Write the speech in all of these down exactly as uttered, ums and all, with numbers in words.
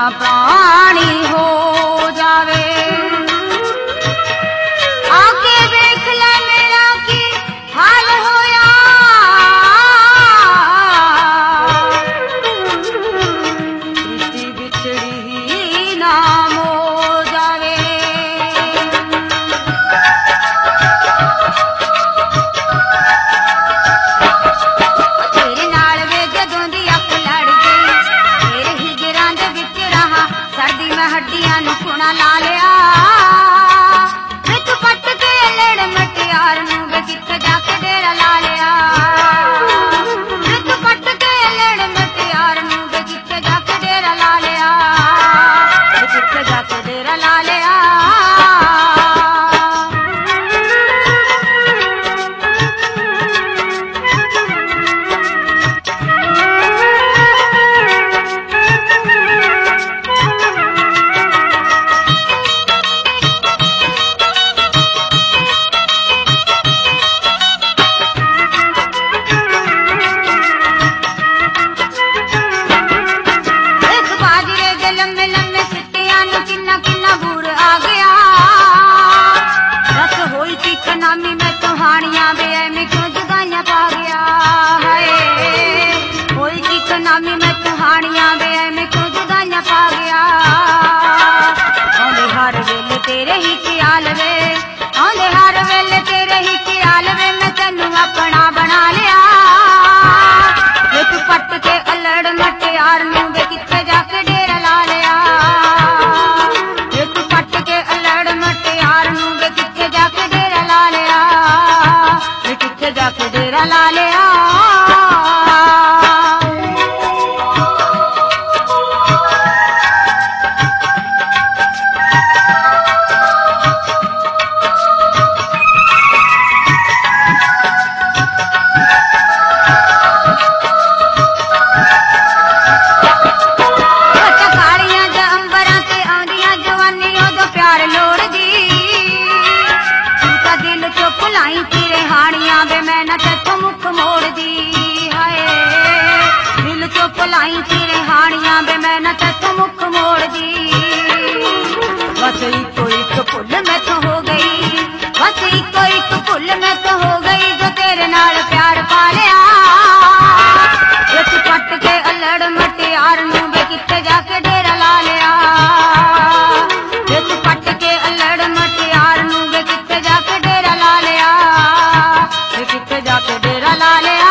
ना प्राणी हो जावे। आके देख ले मेरा की हाल होया, प्रीति बिछड़ी नाम हो जावे। तेरे नाल वे जदों दी अख लड़ गई, तेरे हिजरां दे विच रहा सर्दी मैं हड्डियां नूं खुणा ला लिया। विच पट के लड़ मटियार नूं वे किथे जाके डेरा ला लिया। विच पट के लड़ मटियार नूं वे किथे जाके डेरा ला लिया। वे किथे जाके डेरा ला लिया। लम्बे लम्बे सिट्टियां नूं किन्ना किन्ना बूर आ गया। रस होई थी कनामी मैं तुहानियां वे मैं क्यों जुदाइयां पा गया। हाय होई थी कनामी मैं तुहानियां वे मैं क्यों जुदाइयां पा गया। आंदे हर वेले तेरे ही ख्याल वे, आंदे हर वेले तेरे ही ख्याल वे मैं तैनू अपना बना लिया। विच पट के अलड़ मटियार नूं वे किथे जाके डेरा ला लिया। विच पट के अलड़ मटियार नूं वे किथे जाके डेरा ला लिया। वे किथे जाके डेरा ला लिया। भुलाई तेरे हानियां वे मैं ना तेथों मुख मोड़दी। हाय दिल चो भुलाई तेरे हानियां वे मैं ना तेथों मुख मोड़दी। बस इको एक भुल मैथों हो गई, बस इको एक भुल मैथों हो गई जो तेरे नाल प्यार पा लिया। विच पट के अलड़ मटियार नूं वे किथे जाके डेरा ला लिया। विच पट के अलड़ मटियार नूं वे किथे जाके डेरा ला लिया। वे किथे जाके डेरा ला लिया।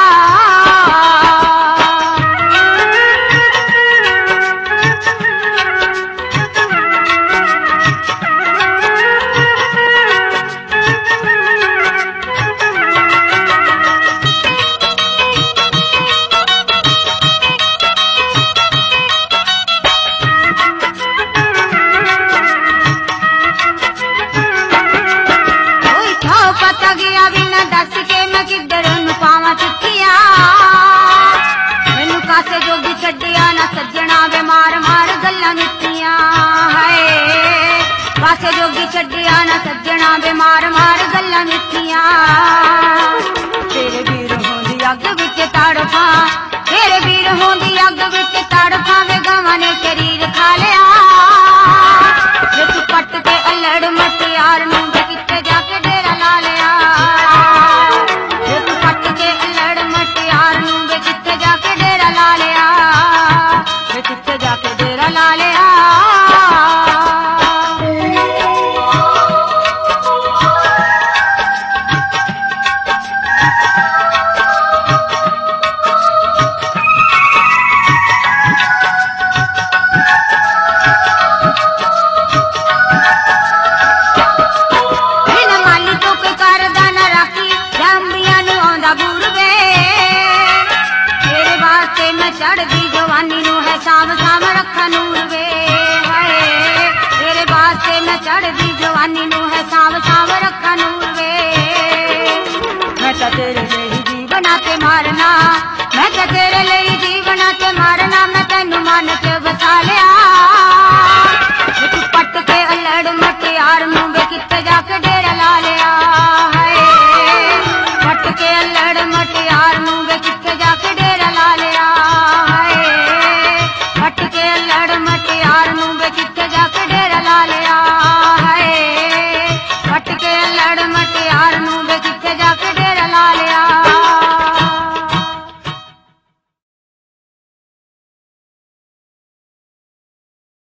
पता गया भी ना दस के मैं किधर नूं पावां चिट्ठियां। मैनू कासे जोगी छड्डिया ना सज्जणा वे मार मार गल्लां मिठियां। हाय कासे जोगी छड्डिया ना सज्जणा वे मार मार गल्लां मिठियां।